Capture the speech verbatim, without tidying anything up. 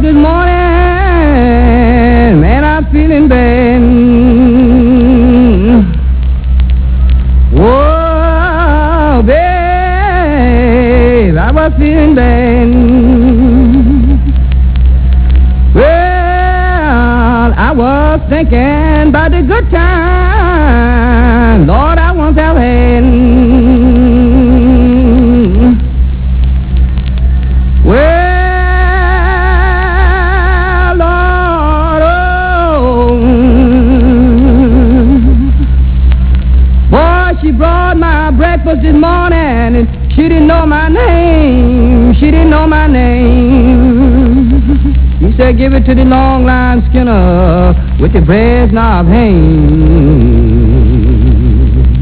this morning, man, I'm feeling bad. Whoa, babe, I was feeling bad. Well, I was thinking about the good time, Lord, I once have had. Well, Lord, oh, boy, she brought my breakfast this morning, and she didn't know my name. She didn't know my name. He said, give it to the long line Skinner with the brass knob hang.